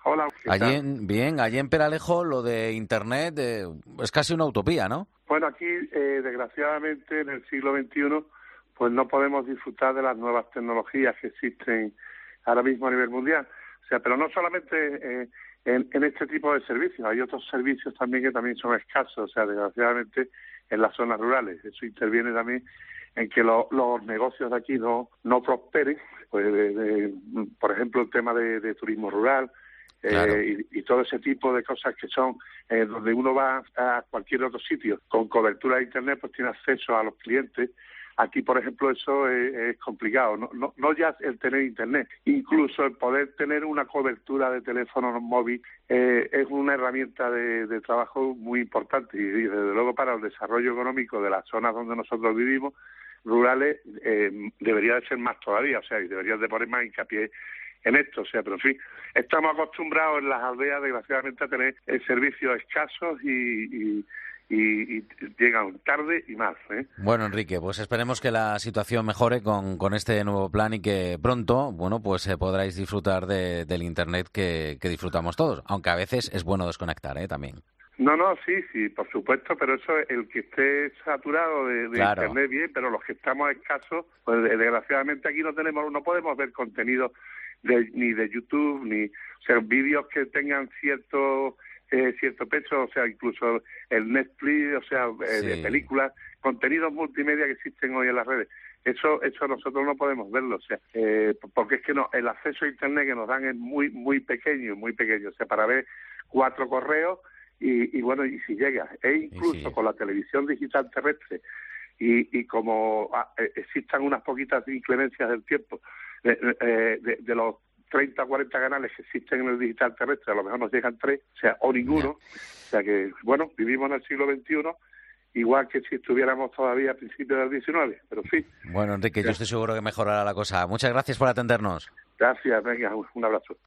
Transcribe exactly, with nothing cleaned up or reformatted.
Hola, ¿qué Allí tal? en, bien, allí en Peralejo lo de Internet eh, es casi una utopía, ¿no? Bueno, aquí, eh, desgraciadamente, en el siglo veintiuno, pues no podemos disfrutar de las nuevas tecnologías que existen ahora mismo a nivel mundial. O sea, pero no solamente eh, en, en este tipo de servicios, hay otros servicios también que también son escasos, o sea, desgraciadamente, en las zonas rurales. Eso interviene también en que lo, los negocios de aquí no, no prosperen, pues, de, de, por ejemplo, el tema de, de turismo rural, Claro. Eh, y, y todo ese tipo de cosas que son eh, donde uno va a cualquier otro sitio con cobertura de internet, pues tiene acceso a los clientes. Aquí, por ejemplo, eso es, es complicado, no, no, no ya el tener internet, incluso el poder tener una cobertura de teléfono móvil eh, es una herramienta de, de trabajo muy importante y, y desde luego para el desarrollo económico de las zonas donde nosotros vivimos, rurales, eh, debería de ser más todavía, o sea, y deberían de poner más hincapié en esto, o sea, pero en fin, estamos acostumbrados en las aldeas, desgraciadamente, a tener eh, servicios escasos y, y, y, y llegan tarde y más, ¿eh? Bueno, Enrique, pues esperemos que la situación mejore con, con este nuevo plan y que pronto, bueno, pues eh, podráis disfrutar de, del Internet que, que disfrutamos todos, aunque a veces es bueno desconectar, ¿eh? También. No, no, sí, sí, por supuesto, pero eso, el que esté saturado de, de Claro. internet bien, pero los que estamos escasos, pues desgraciadamente aquí no tenemos, no podemos ver contenido de, ni de YouTube, ni, o sea, vídeos que tengan cierto eh, cierto peso, o sea, incluso el Netflix, o sea, eh, Sí. de películas, contenidos multimedia que existen hoy en las redes. Eso eso nosotros no podemos verlo, o sea, eh, porque es que no, el acceso a internet que nos dan es muy muy pequeño, muy pequeño, o sea, para ver cuatro correos y, y bueno, y si llega, e incluso sí. con la televisión digital terrestre y, y como ah, eh, existan unas poquitas inclemencias del tiempo, de, eh, de, de los treinta o cuarenta canales que existen en el digital terrestre, a lo mejor nos llegan tres, o sea, o ninguno, Ya. o sea que, bueno, vivimos en el siglo veintiuno, igual que si estuviéramos todavía a principios del diecinueve, pero en fin. Bueno, Enrique, yo Ya. estoy seguro que mejorará la cosa. Muchas gracias por atendernos. Gracias, venga, un abrazo.